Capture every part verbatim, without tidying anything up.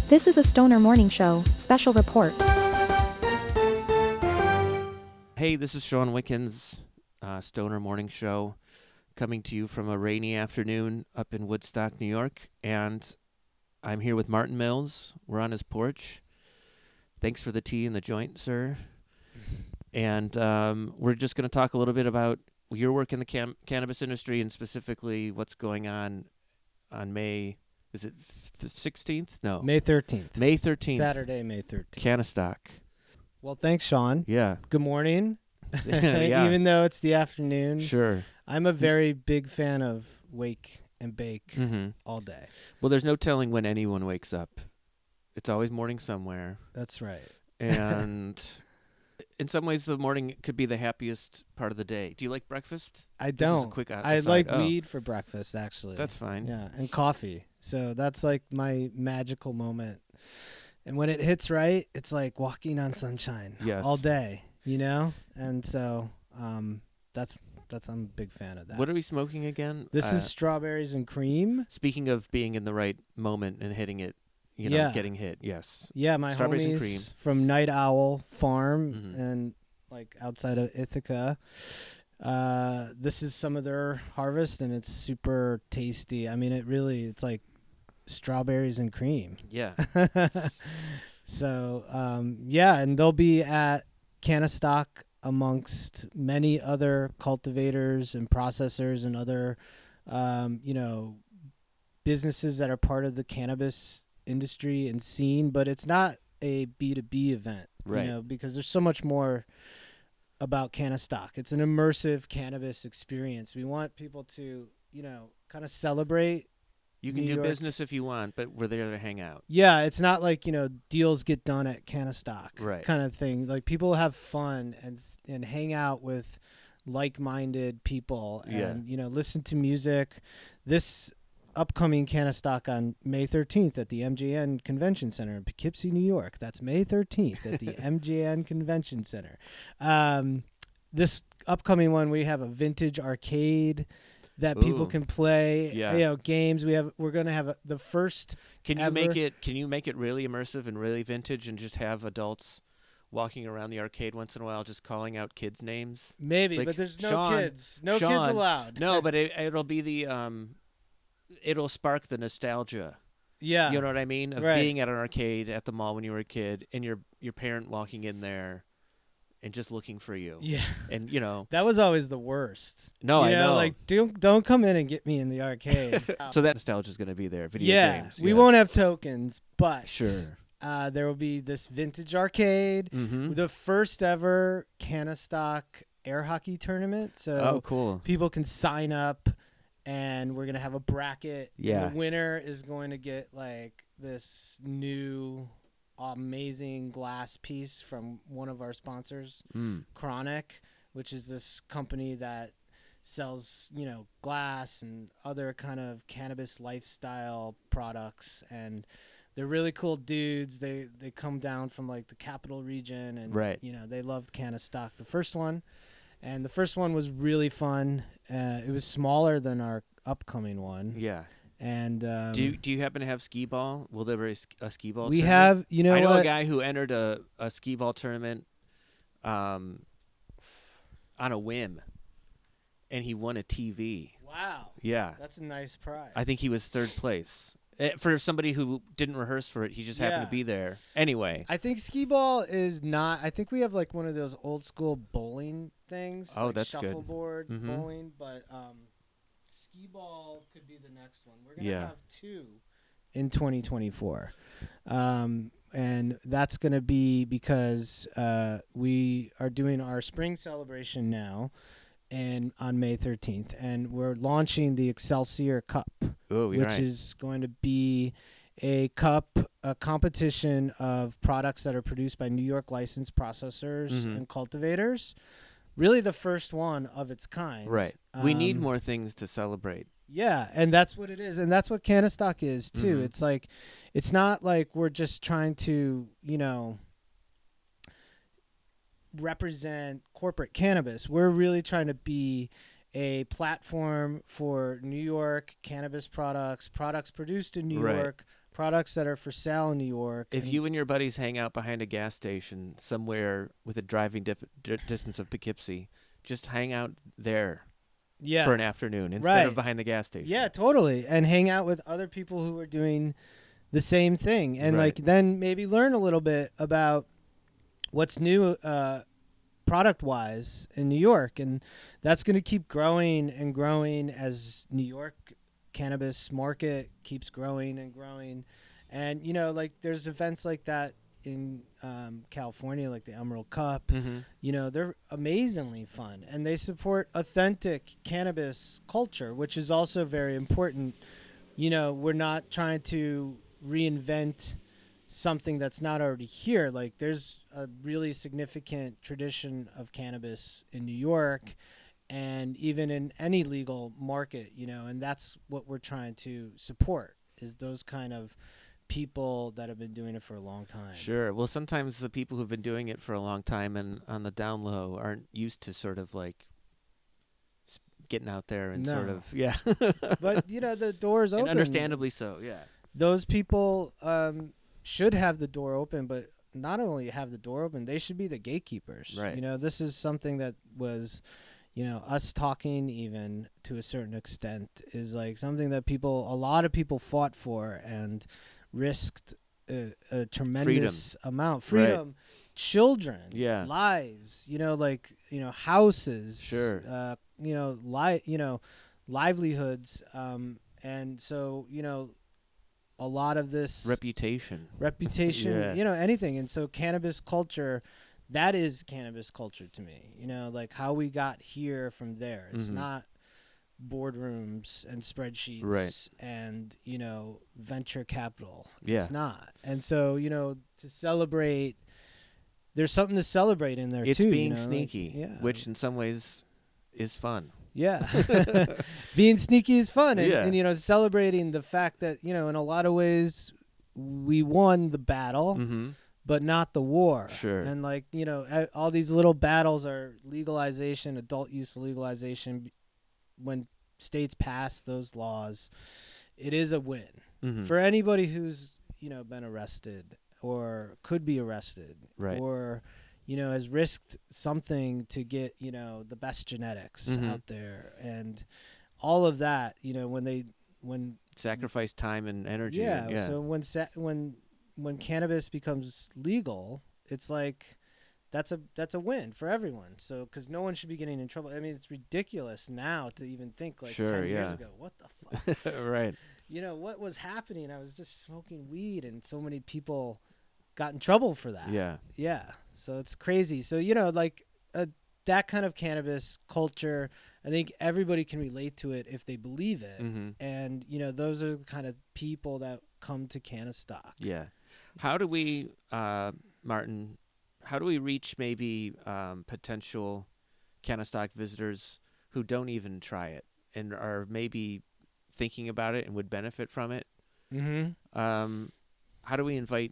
This is a Stoner Morning Show, special report. Hey, this is Sean Wickens, uh, Stoner Morning Show, coming to you from a rainy afternoon up in Woodstock, New York. And I'm here with Martin Mills. We're on his porch. Thanks for the tea and the joint, sir. And um, we're just going to talk a little bit about your work in the cam- cannabis industry and specifically what's going on on May, is it the sixteenth? No. May thirteenth. May thirteenth. Saturday, May thirteenth. Canistock. Well, thanks, Sean. Yeah. Good morning. Yeah. Even though it's the afternoon. Sure. I'm a very big fan of wake and bake Mm-hmm. all day. Well, there's no telling when anyone wakes up. It's always morning somewhere. That's right. And in some ways, the morning could be the happiest part of the day. Do you like breakfast? I This is a don't. quick a- I aside. like Oh, weed for breakfast, actually. That's fine. Yeah, and coffee. So that's like my magical moment. And when it hits right, it's like walking on sunshine Yes. all day, you know? And so um, that's that's I'm a big fan of that. What are we smoking again? This Uh, is strawberries and cream. Speaking of being in the right moment and hitting it, you know, Yeah. getting hit. Yes. Yeah, my Strawberries and homies cream. from Night Owl Farm Mhm. and like outside of Ithaca. Uh, this is some of their harvest, and it's super tasty. I mean, it really it's like strawberries and cream. Yeah. So um, yeah, and they'll be at Canistock amongst many other cultivators and processors and other um, you know businesses that are part of the cannabis industry and scene. But it's not a B two B event, Right. you know, because there's so much more about Canistock. It's an immersive cannabis experience. We want people to, you know, kind of celebrate. You can New do York. business if you want, but we're there to hang out. Yeah, it's not like, you know, deals get done at Canistock Right. kind of thing. Like people have fun and s- and hang out with like-minded people and, Yeah. you know, listen to music. This upcoming Canistock on May thirteenth at the M J N Convention Center in Poughkeepsie, New York. That's May thirteenth at the M J N Convention Center. Um, this upcoming one, we have a vintage arcade that people Ooh. can play, Yeah. you know, games. We have we're going to have a, the first Can you make Ever. it? Can you make it really immersive and really vintage, and just have adults walking around the arcade once in a while, just calling out kids' names? maybe, Like, but there's no Sean- kids. No Sean, kids allowed. No, but it, it'll be the um, it'll spark the nostalgia. yeah. You know what I mean? Of Right. being at an arcade at the mall when you were a kid, and your your parent walking in there, and just looking for you. Yeah. And you know, That was always the worst. no, you I know. Like, don't don't come in and get me in the arcade. so that nostalgia is going to be there. Video yeah, games. we yeah. won't have tokens, but Sure. uh, there will be this vintage arcade, Mm-hmm. the first ever Canistock air hockey tournament. So Oh, cool. people can sign up, and we're gonna have a bracket. and Yeah. the winner is going to get like this new amazing glass piece from one of our sponsors, Mm. Chronic, which is this company that sells, you know, glass and other kind of cannabis lifestyle products. And they're really cool dudes. They they come down from like the capital region, and Right. you know, they loved Canistock, the first one. And the first one was really fun. Uh, it was smaller than our upcoming one. Yeah. And um, Do you, do you happen to have skee ball? Will there be a, sk- a skee ball? we tournament? have, you know, I know what? a guy who entered a, a skee ball tournament um, on a whim, and he won a T V. Wow, Yeah. that's a nice prize. I think he was third place. Eh, For somebody who didn't rehearse for it, he just happened Yeah. to be there. Anyway. I think skee ball is not. I think we have like one of those old school bowling things. Oh, like that's good. shuffleboard Mhm. bowling, but um, skee ball could be the next one. We're gonna Yeah. have two in twenty twenty-four, um, and that's gonna be because uh, we are doing our spring celebration now, and on May thirteenth, and we're launching the Excelsior Cup, Oh, you're which right. is going to be a cup, a competition of products that are produced by New York licensed processors Mhm. and cultivators. Really the first one of its kind. Right. We need Um, more things to celebrate. Yeah, and that's what it is. And that's what Canistock is, too. Mhm. It's like, it's not like we're just trying to, you know, represent corporate cannabis. We're really trying to be a platform for New York cannabis products, products produced in New Right. York, products that are for sale in New York. If and- you and your buddies hang out behind a gas station somewhere with a driving dif- di- distance of Poughkeepsie, just hang out there yeah, for an afternoon instead Right. of behind the gas station. yeah, totally, and hang out with other people who are doing the same thing, and Right. like then maybe learn a little bit about what's new uh, product wise in New York, and that's going to keep growing and growing as New York cannabis market keeps growing and growing. And you know, like there's events like that in um, California, like the Emerald Cup. Mm-hmm. You know, they're amazingly fun, and they support authentic cannabis culture, which is also very important. You know, we're not trying to reinvent something that's not already here. Like there's a really significant tradition of cannabis in New York and even in any legal market, you know, and that's what we're trying to support, is those kind of people that have been doing it for a long time. Sure. Well, sometimes the people who've been doing it for a long time and on the down low aren't used to sort of like s- getting out there and sort No. of yeah. But you know, the door's And open. understandably so. Yeah. Those people um, should have the door open, but not only have the door open, they should be the gatekeepers. Right. You know, this is something that was, you know, us talking even to a certain extent is like something that people, a lot of people fought for and risked a, a tremendous amount. Freedom, children, Yeah. lives, you know, like, you know, houses, Sure. uh, you know, li- you know, livelihoods. Um, and so, you know, a lot of this Reputation. reputation, Yeah. you know, anything. And so cannabis culture, that is cannabis culture to me, you know, like how we got here from there. It's Mhm. not boardrooms and spreadsheets Right. and, you know, venture capital. Yeah. It's not. And so, you know, to celebrate, there's something to celebrate in there It's too. you being know, like- sneaky, yeah. which in some ways is fun. Yeah. Being sneaky is fun. And, Yeah. and, you know, celebrating the fact that, you know, in a lot of ways, we won the battle, Mm-hmm. but not the war. Sure. And, like, you know, a- all these little battles are legalization, adult use legalization. When states pass those laws, it is a win. Mm-hmm. For anybody who's, you know, been arrested or could be arrested Right. or, you know, has risked something to get, you know, the best genetics Mhm. out there and all of that, you know, when they, when, Sacrifice time and energy. yeah, and- yeah. so when, sa- when, when cannabis becomes legal, it's like, that's a, that's a win for everyone. So, cause no one should be getting in trouble. I mean, it's ridiculous now to even think like Sure, ten years yeah. ago, what the fuck? right. You know, what was happening? I was just smoking weed and so many people got in trouble for that. Yeah. Yeah. So it's crazy. So, you know, like uh, that kind of cannabis culture, I think everybody can relate to it if they believe it. Mm-hmm. And, you know, those are the kind of people that come to Canastock. Yeah. How do we, uh, Martin, how do we reach maybe um, potential Canastock visitors who don't even try it and are maybe thinking about it and would benefit from it? Mm-hmm. Um, how do we invite,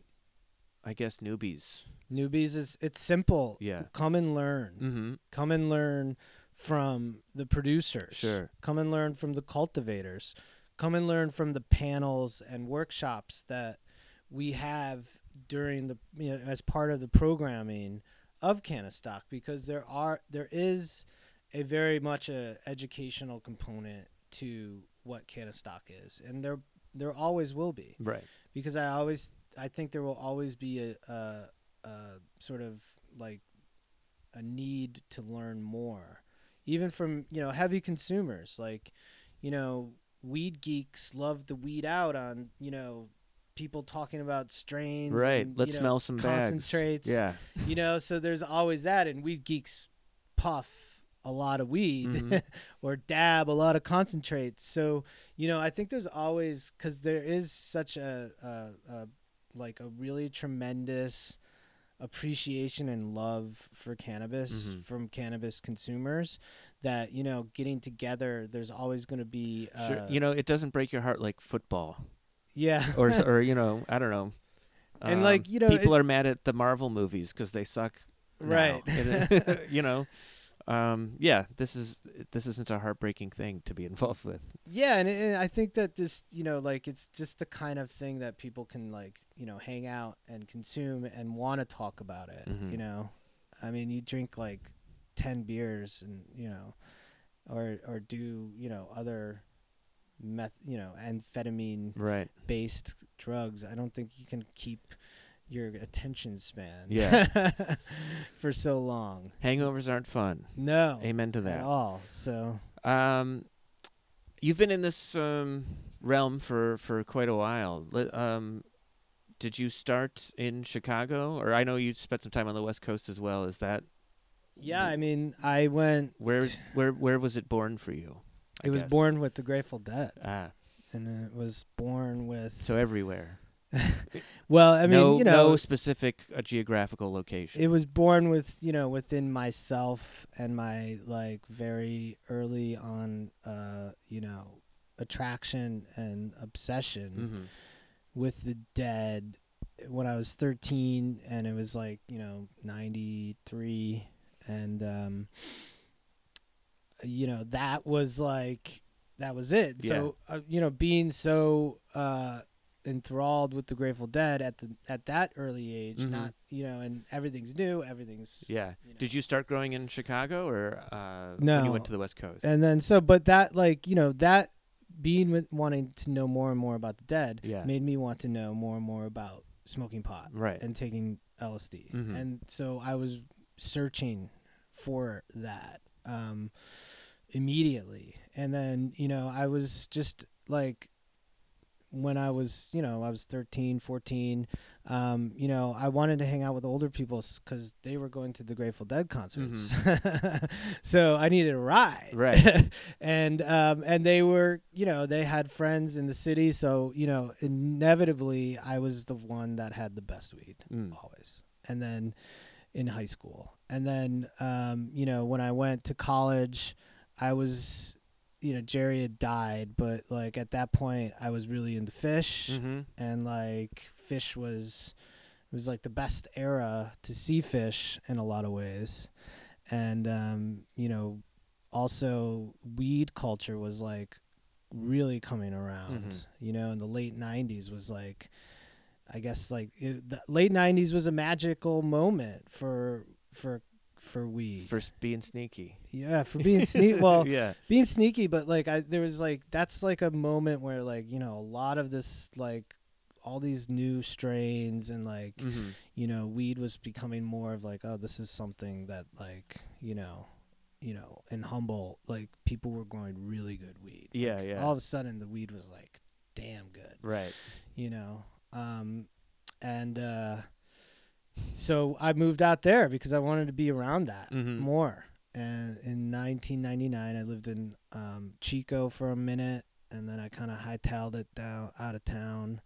I guess, newbies? Newbies is, it's simple. Yeah. Come and learn. Mm-hmm. Come and learn from the producers. Sure. Come and learn from the cultivators. Come and learn from the panels and workshops that we have during the, you know, as part of the programming of Canastock, because there are there is a very much a educational component to what Canastock is, and there there always will be, Right. because I always I think there will always be a, a, a sort of like a need to learn more, even from, you know, heavy consumers. Like, you know, weed geeks love to weed out on, you know, people talking about strains. Right. and, Let's you know, smell some bags. concentrates. Yeah. You know, so there's always that, and weed geeks puff a lot of weed Mhm. or dab a lot of concentrates. So, you know, I think there's always, because there is such a, a, a like a really tremendous appreciation and love for cannabis Mhm. from cannabis consumers, that, you know, getting together, there's always going to be uh, Sure. You know, it doesn't break your heart like football, yeah or or you know, I don't know. And, Um, like, you know, people it- are mad at the Marvel movies because they suck. now. Right. And, you know, um, yeah, this is this isn't a heartbreaking thing to be involved with. Yeah, and, and I think that just, you know, like it's just the kind of thing that people can like, you know, hang out and consume and want to talk about it. Mhm. You know, I mean, you drink like ten beers and, you know, or or do, you know, other meth, you know, amphetamine Right. based drugs. I don't think you can keep your attention span Yeah. for so long. Hangovers aren't fun. No, Amen to at that. all. So Um, you've been in this um, realm for, for quite a while. Li- Um, did you start in Chicago, or I know you spent some time on the West Coast as well? Is that yeah, I mean, I went. where where where was it born for you? I It was guess? born with the Grateful Dead, Ah, and it was born with. so everywhere. Well, I mean, no, you know, no specific uh, geographical location. it was born with, you know, within myself and my like very early on, uh, you know, attraction and obsession Mm-hmm. with the dead when I was thirteen, and it was like, you know, ninety-three, and um, you know, that was like that was it. Yeah. So uh, you know, being so uh, enthralled with the Grateful Dead at the at that early age, Mhm. not, you know, and everything's new, everything's Yeah. you know. Did you start growing in Chicago, or uh, when No. you went to the West Coast? And then so, but that like, you know, that being with wanting to know more and more about the dead Yeah. made me want to know more and more about smoking pot Right. and taking L S D. Mhm. And so I was searching for that um, immediately. And then, you know, I was just like, when I was, you know, I was thirteen, fourteen, um, you know, I wanted to hang out with older people because they were going to the Grateful Dead concerts. So I needed a ride. Right. and um, and they were, you know, they had friends in the city. So, you know, inevitably I was the one that had the best weed Mm. always. And then in high school. And then, um, you know, when I went to college, I was, you know, Jerry had died, but like at that point I was really into Fish, Mm-hmm. and like Fish was, it was like the best era to see Fish in a lot of ways. And, um, you know, also weed culture was like really coming around, Mhm. you know, in the late nineties was like, I guess like it, the late nineties was a magical moment for, for, for weed. First being sneaky. Yeah, for being sneaky. Well, yeah. being sneaky, but like I, there was like that's like a moment where like, you know, a lot of this like all these new strains and like Mm-hmm. you know, weed was becoming more of like, oh, this is something that like, you know, you know, in Humboldt, like people were growing really good weed. Yeah, Like, yeah. all of a sudden the weed was like damn good, Right. you know. Um and uh so I moved out there because I wanted to be around that Mhm. more. And in nineteen ninety-nine, I lived in um, Chico for a minute, and then I kind of hightailed it down out of town.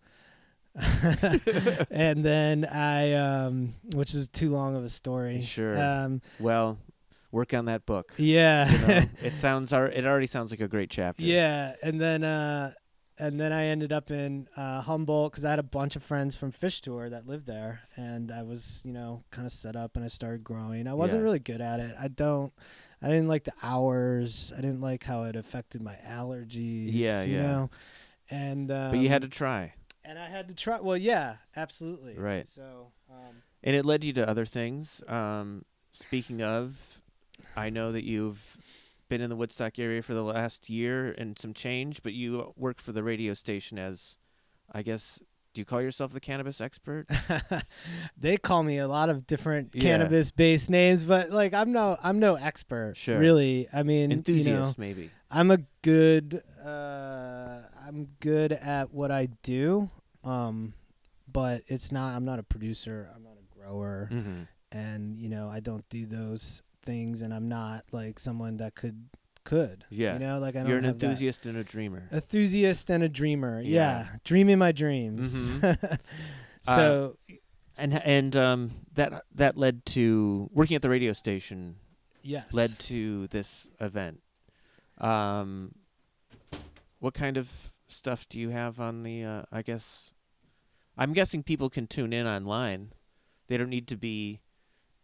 And then I, um, which is too long of a story. Sure. Um, Well, work on that book. yeah. You know? it sounds. ar- It already sounds like a great chapter. Yeah, and then uh, and then I ended up in uh, Humboldt because I had a bunch of friends from Fish Tour that lived there, and I was, you know, kind of set up, and I started growing. I wasn't Yeah. really good at it. I don't. I didn't like the hours. I didn't like how it affected my allergies. Yeah, you yeah. know. And um, But you had to try, and I had to try. Well, yeah, absolutely. Right. So. Um, and it led you to other things. Um, speaking of, I know that you've been in the Woodstock area for the last year and some change, but you work for the radio station as, I guess, do you call yourself the cannabis expert? they call me a lot of different Yeah. cannabis-based names, but like I'm no, I'm no expert. Sure. Really, I mean, Enthusiast, you know, maybe. I'm a good, uh, I'm good at what I do, um, but it's not. I'm not a producer. I'm not a grower, Mm-hmm. and you know, I don't do those things, and I'm not like someone that could could. Yeah. You know, like I don't You're an have that. enthusiast and a dreamer. Enthusiast and a dreamer. Yeah. Yeah, dreaming my dreams. Mhm. So And and um that that led to working at the radio station yes, led to this event. Um, what kind of stuff do you have on the? Uh, I guess I'm guessing people can tune in online. They don't need to be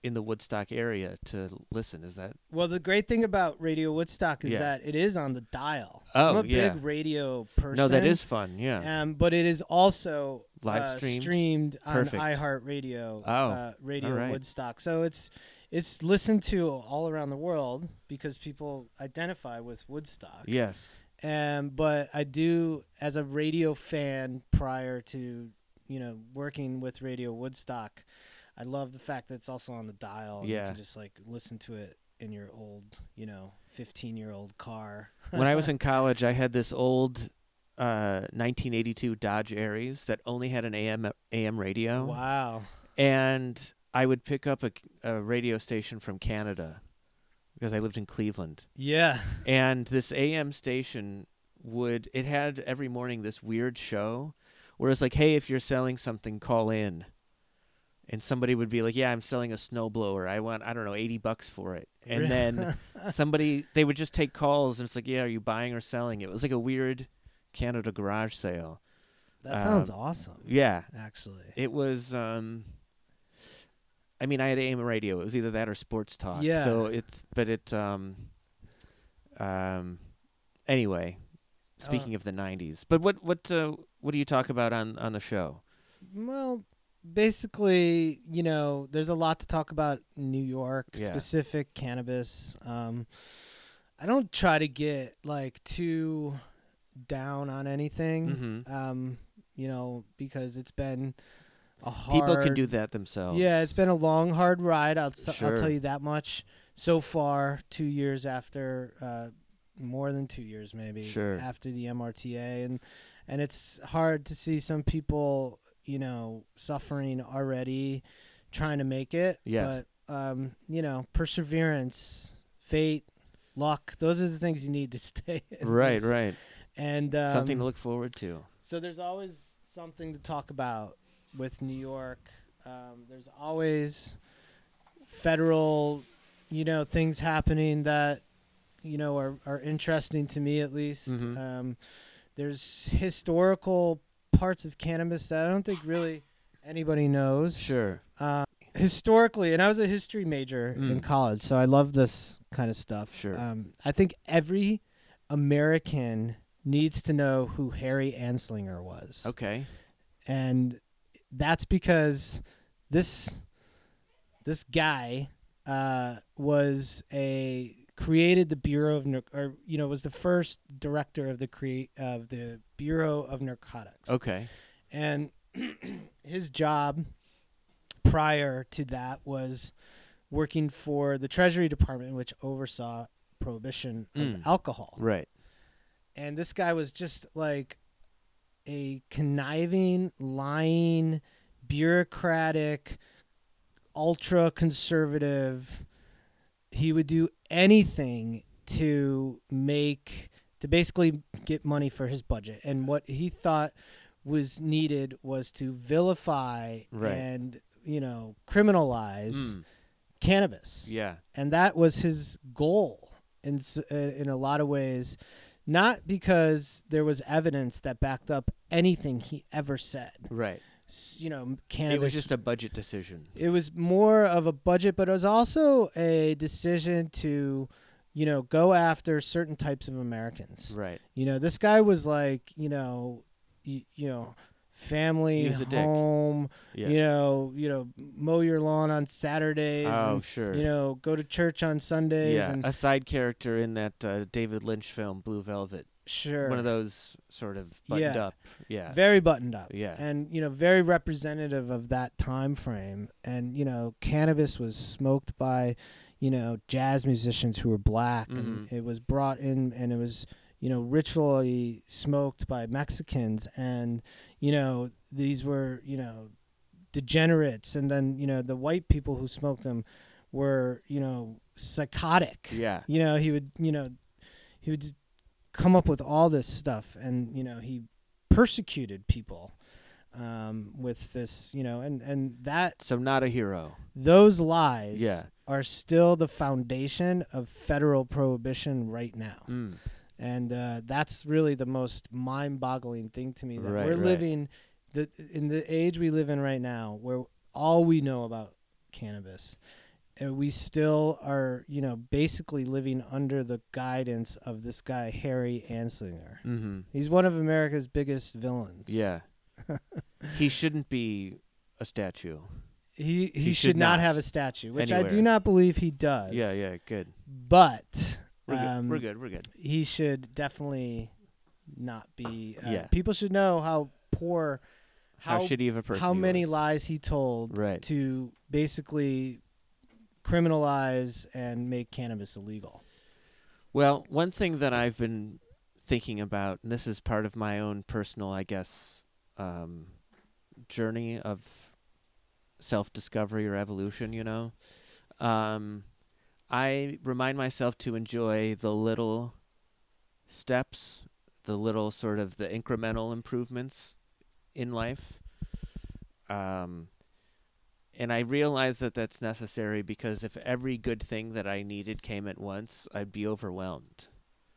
in the Woodstock area to listen. Is that? Well, the great thing about Radio Woodstock is Yeah. that it is on the dial. Oh, I'm a yeah. big radio person. No, that is fun. Yeah. Um, but it is also Live uh, streamed? streamed on Perfect. iHeartRadio. Oh, uh, Radio all right. Woodstock. So it's it's listened to all around the world because people identify with Woodstock. Yes. Um, but I do, as a radio fan prior to, you know, working with Radio Woodstock, I love the fact that it's also on the dial. And Yeah. you can just like listen to it in your old, you know, fifteen-year-old car. When I was in college, I had this old uh, nineteen eighty-two Dodge Aries that only had an A M A M radio. Wow. And I would pick up a, a radio station from Canada because I lived in Cleveland. Yeah. And this A M station would, it had every morning this weird show where it's like, hey, if you're selling something, call in. And somebody would be like, yeah, I'm selling a snowblower. I want, I don't know, eighty bucks for it. And then somebody, they would just take calls and it's like, yeah, are you buying or selling? It was like a weird Canada garage sale. That sounds Um, awesome. Yeah. Actually. It was, um, I mean, I had A M radio. It was either that or sports talk. Yeah. So it's, but it, um, um, anyway, speaking Uh, of the nineties, but what, what, uh, what do you talk about on, on the show? Well, basically, you know, there's a lot to talk about in New York, Yeah. specific cannabis. Um, I don't try to get like too down on anything, Mm-hmm. um, you know, because it's been a hard. People can do that themselves. Yeah, it's been a long, hard ride. I'll, t- Sure. I'll tell you that much. So far, two years after, uh, more than two years maybe Sure. after the M R T A, and and it's hard to see some people, you know, suffering already, trying to make it. Yes. But um, you know, perseverance, fate, luck. Those are the things you need to stay. in Right, this. right. And um, Something to look forward to. so there's always something to talk about with New York. Um, there's always federal, you know, things happening that, you know, are, are interesting to me at least. Mhm. Um, there's historical parts of cannabis that I don't think really anybody knows. Sure. Uh, historically, and I was a history major in Mm. college, so I love this kind of stuff. Sure. Um, I think every American needs to know who Harry Anslinger was. Okay. And that's because this this guy uh, was a created the Bureau of Nar- or you know was the first director of the create of the Bureau of Narcotics. Okay. And his job prior to that was working for the Treasury Department, which oversaw prohibition of Mm. alcohol. Right. And this guy was just like a conniving, lying, bureaucratic, ultra conservative. He would do anything to make, to basically get money for his budget. And what he thought was needed was to vilify Right. and, you know, criminalize Mm. cannabis. Yeah. And that was his goal in s- uh, in a lot of ways, not because there was evidence that backed up anything he ever said. Right. S- You know, cannabis. It was just a budget decision. It was more of a budget, but it was also a decision to, you know, go after certain types of Americans. Right. You know, this guy was like, you know, you, you know, family, He was a dick. home, Yeah. you know, you know, mow your lawn on Saturdays. Oh, and, sure. You know, go to church on Sundays. Yeah. And A side character in that uh, David Lynch film, Blue Velvet. sure. One of those sort of buttoned Yeah. up. Yeah. Very buttoned up. Yeah. And, you know, very representative of that time frame. And, you know, cannabis was smoked by, you know, jazz musicians who were black. And Mhm. it was brought in and it was, you know, ritually smoked by Mexicans. And, you know, these were, you know, degenerates. And then, you know, the white people who smoked them were, you know, psychotic. Yeah. You know, he would, you know, he would come up with all this stuff, and you know, he persecuted people um, with this, you know, and and that So not a hero. those lies Yeah. are still the foundation of federal prohibition right now, Mm. and uh, that's really the most mind-boggling thing to me that Right, we're right. living the in the age we live in right now, where all we know about cannabis and we still are, you know, basically living under the guidance of this guy Harry Anslinger. Mm-hmm. He's one of America's biggest villains. Yeah. He shouldn't be a statue. He he, He should, should not not. have a statue, which I do Anywhere. not believe he does. Yeah, yeah, good. But We're good. um, We're good. We're good. he should definitely not be. Uh, Yeah. People should know how poor, How, how shitty of a person how he many was. lies he told Right. to basically criminalize and make cannabis illegal. Well, one thing that I've been thinking about, and this is part of my own personal, I guess, um, journey of self-discovery or evolution, you know, um, I remind myself to enjoy the little steps, the little sort of the incremental improvements in life. Um, and I realize that that's necessary because if every good thing that I needed came at once, I'd be overwhelmed.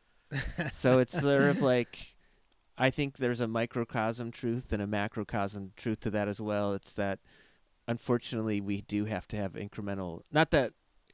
So it's sort of like, I think there's a microcosm truth and a macrocosm truth to that as well. It's that, unfortunately, we do have to have incremental, not that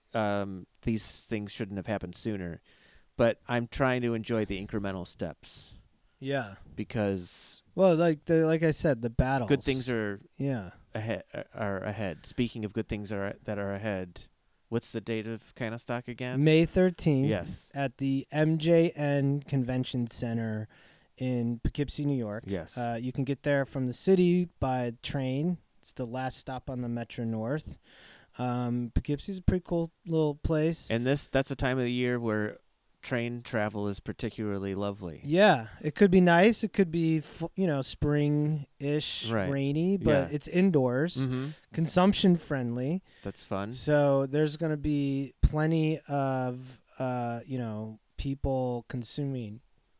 um, these things shouldn't have happened sooner, but I'm trying to enjoy the incremental steps Yeah. because Well, like the like I said, the battles. good things are Yeah. ahead. Are ahead. Speaking of good things are that are ahead, what's the date of Canastock again? May thirteenth. Yes. At the M J N Convention Center in Poughkeepsie, New York. Yes. Uh, you can get there from the city by train. It's the last stop on the Metro North. Um, Poughkeepsie's a pretty cool little place. And this that's a time of the year where train travel is particularly lovely. Yeah, it could be nice. It could be, f- you know, spring-ish, Right. rainy, but Yeah. it's indoors, Mm-hmm. consumption friendly. That's fun. So there's going to be plenty of, uh, you know, people consuming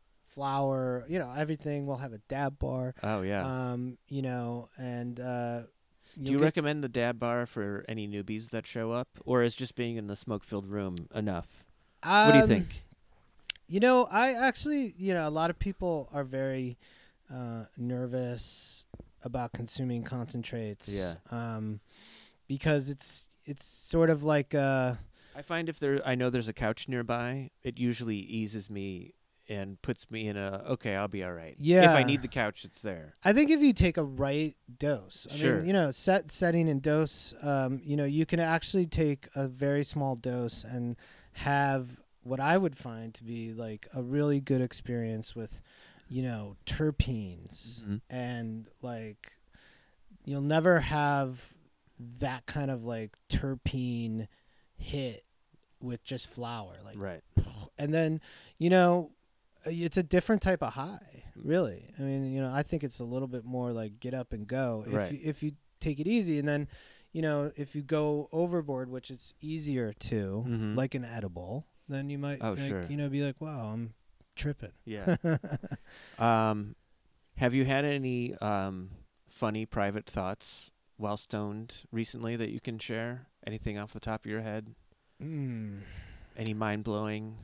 flour, you know, everything. We'll have a dab bar, Oh yeah. um, you know, and uh, Do you recommend the dab bar for any newbies that show up, or is just being in the smoke-filled room enough? Um, What do you think? You know, I actually, you know, a lot of people are very uh, nervous about consuming concentrates. Yeah. Um, because it's it's sort of like uh I find if there, I know there's a couch nearby, it usually eases me and puts me in a okay, I'll be all right. If Yeah. I need the couch, it's there. I think if you take a right dose, I Sure. mean, you know, set, setting, and dose, um, you know, you can actually take a very small dose and have what I would find to be like a really good experience with, you know, terpenes, Mhm. and like you'll never have that kind of like terpene hit with just flour, like, Right. and then, you know, it's a different type of high, really. I mean, you know, I think it's a little bit more like get up and go. If Right. you, if you take it easy, and then, you know, if you go overboard, which it's easier to, Mhm. like an edible, then you might, Oh, like, sure. you know, be like, wow, I'm tripping. Yeah. um, have you had any um funny private thoughts while stoned recently that you can share? Anything off the top of your head? Mm. Any mind blowing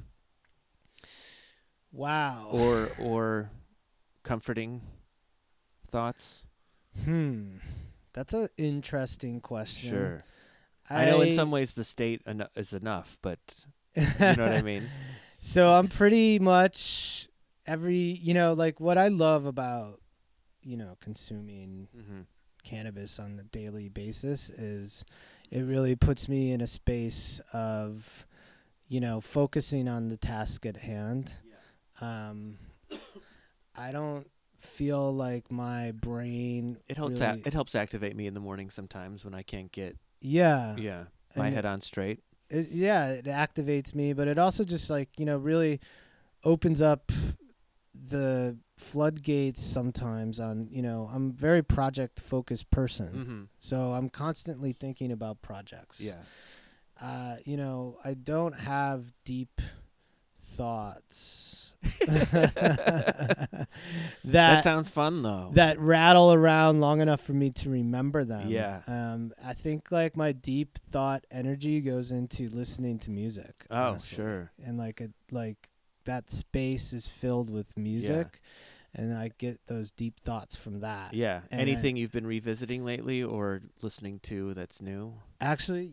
Wow. or or comforting thoughts? Hmm. That's an interesting question. Sure. I, know in some ways the state en- is enough, but you know what I mean? So I'm pretty much every, you know, like what I love about, you know, consuming Mm-hmm. cannabis on a daily basis is it really puts me in a space of, you know, focusing on the task at hand. Um, I don't feel like my brain It helps. really, Ac- it helps activate me in the morning sometimes when I can't get yeah. yeah my And head on straight. It, yeah, it activates me, but it also just like, you know, really opens up the floodgates sometimes on, you know, I'm a very project focused person. Mm-hmm. So I'm constantly thinking about projects. Yeah. Uh, you know, I don't have deep thoughts That that sounds fun though. that rattle around long enough for me to remember them. Yeah. Um, I think like my deep thought energy goes into listening to music. Oh, honestly. sure. And like a like that space is filled with music, and I get those deep thoughts from that. Yeah. And Anything you've been revisiting lately or listening to that's new? Actually, yeah.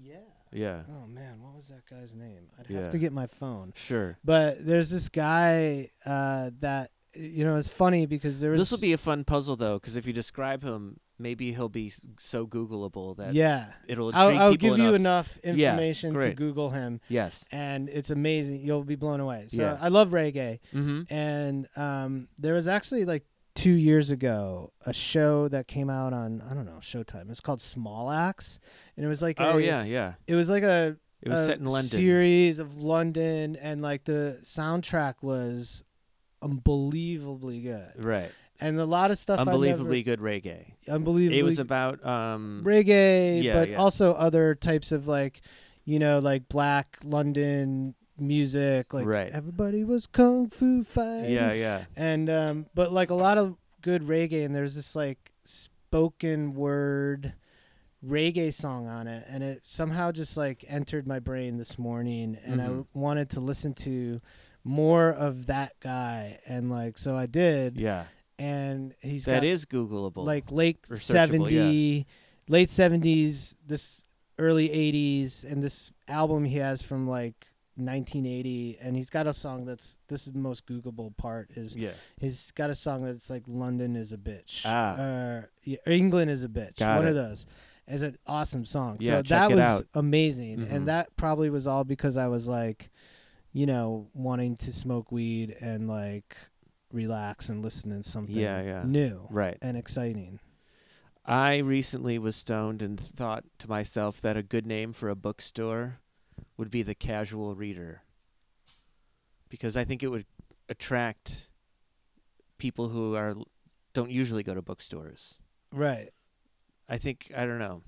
Yeah. Oh man, what was that guy's name? I'd Yeah. have to get my phone. Sure. But there's this guy uh, that you know. It's funny because there was This will be a fun puzzle though, because if you describe him, maybe he'll be s- so Googleable that yeah. it'll I'll, intrigue I'll people give you enough. enough information to great. Google him, Yes. and it's amazing. You'll be blown away. So Yeah. I love reggae, Mm-hmm. and um, there was actually like two years ago a show that came out on I don't know Showtime. It's called Small Axe, and it was like Oh a, yeah, yeah. it was like a It was a set in London. series of London, and like the soundtrack was unbelievably good, Right. and a lot of stuff Unbelievably good reggae. I never, unbelievably It was about um reggae, yeah, but yeah. also other types of like, you know, like black London music, like Right. everybody was kung fu fighting, yeah, yeah. and um, but like a lot of good reggae, and there's this like spoken word reggae song on it, and it somehow just like entered my brain this morning, and I Mhm. w- wanted to listen to more of that guy, and like so I did, Yeah. and he's That got is Googleable. like late Or searchable, seventy, late seventies, this early eighties, and this album he has from like nineteen eighty, and he's got a song that's this is the most Googleable part is yeah. he's got a song that's like London is a bitch, Ah. uh, yeah, England is a bitch, Got one it. of those. It's an awesome song. Yeah, so check that it was out. amazing, Mhm. and that probably was all because I was like, you know, wanting to smoke weed and like relax and listen to something Yeah, yeah. new Right. and exciting. I recently was stoned and thought to myself that a good name for a bookstore would be The Casual Reader. Because I think it would attract people who are don't usually go to bookstores. Right. I think I don't know.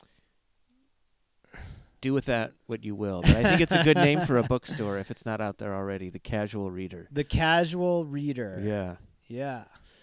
Do with that what you will. But I think it's a good name for a bookstore if it's not out there already. The Casual Reader. The Casual Reader. Yeah. Yeah.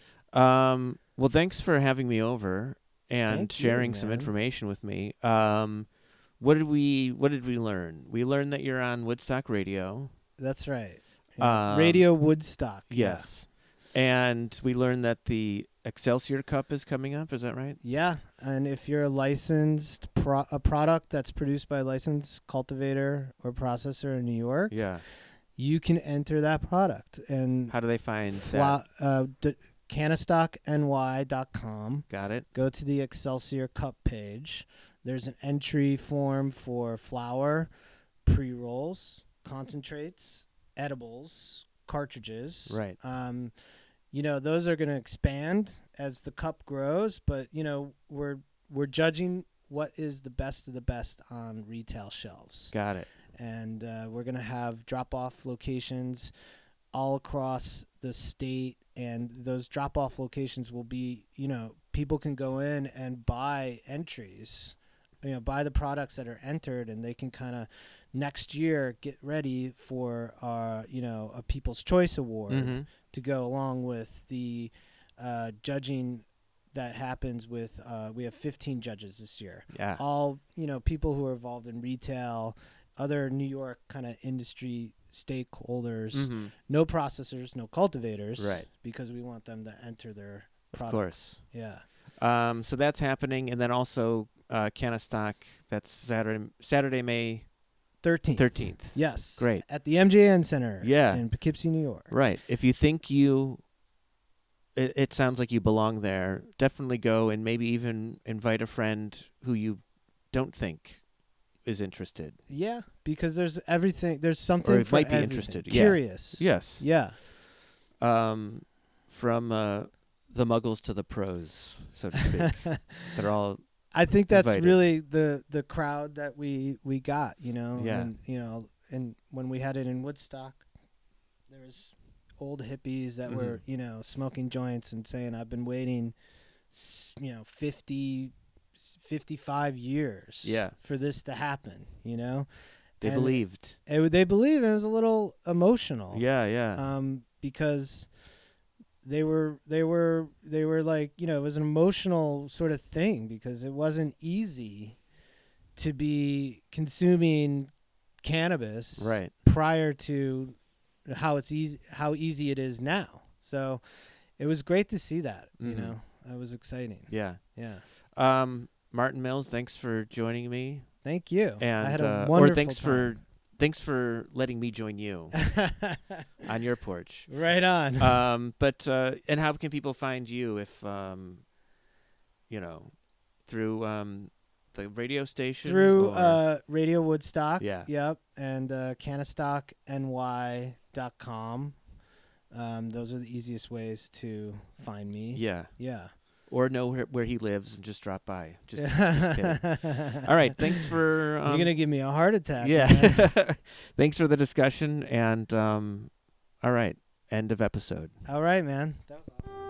Um, well, thanks for having me over and Thank you, sharing some man. information with me. Um, what did we What did we learn? We learned that you're on Woodstock Radio. That's right. Yeah. Um, Radio Woodstock. Yes, and we learned that the Excelsior Cup is coming up. Is that right? Yeah. yeah. And if you're a licensed pro- a product that's produced by a licensed cultivator or processor in New York, Yeah. you can enter that product. And How do they find fla- that? uh, d- canastock N Y dot com. Got it. Go to the Excelsior Cup page. There's an entry form for flour, pre-rolls, concentrates, edibles, cartridges. Right. Um, you know, those are going to expand as the cup grows, but you know, we're we're judging what is the best of the best on retail shelves. Got it. And uh, we're going to have drop-off locations all across the state, and those drop-off locations will be, you know, people can go in and buy entries, you know, buy the products that are entered, and they can kind of next year get ready for, uh, you know, a People's Choice Award Mm-hmm. to go along with the uh, judging that happens with, uh, we have fifteen judges this year. Yeah. All, you know, people who are involved in retail, other New York kind of industry stakeholders, Mm-hmm. no processors, no cultivators, Right. because we want them to enter their Of products. course. Yeah. Um, so that's happening, and then also uh, Canastock. That's Saturday, Saturday, May thirteenth. thirteenth. Yes. Great. At the M J N Center Yeah. in Poughkeepsie, New York. Right. If you think you, it, it sounds like you belong there, definitely go and maybe even invite a friend who you don't think is interested. Yeah, because there's everything. There's something Or it for might be everything. interested, yeah. Curious. Yes. Yeah. Um, from uh, the muggles to the pros, so to speak. They're all, I think that's invited. really the the crowd that we we got, you know. Yeah. And you know, and when we had it in Woodstock, there was old hippies that were, Mhm. you know, smoking joints and saying, "I've been waiting, s- you know, fifty, fifty-five years, Yeah. for this to happen." You know, they And believed. it, they believed. And it was a little emotional. Yeah, yeah. um, because they were they were they were like, you know, it was an emotional sort of thing because it wasn't easy to be consuming cannabis Right. prior to how it's easy how easy it is now. So it was great to see that. You Mhm. know, that was exciting. Yeah. Yeah. Um, Martin Mills, thanks for joining me. Thank you. And I had a uh, wonderful or thanks for time. thanks for letting me join you on your porch. Right on. Um, but uh, and how can people find you if um, you know, through um, the radio station? Through or- uh, Radio Woodstock. Yeah. Yep. And uh, canastock N Y dot com. Um, those are the easiest ways to find me. yeah, Yeah. or know where, where he lives and just drop by. Just, just kidding. All right, thanks for. Um, You're gonna give me a heart attack. yeah, man. thanks for the discussion, and um, all right, end of episode. All right, man. That was awesome.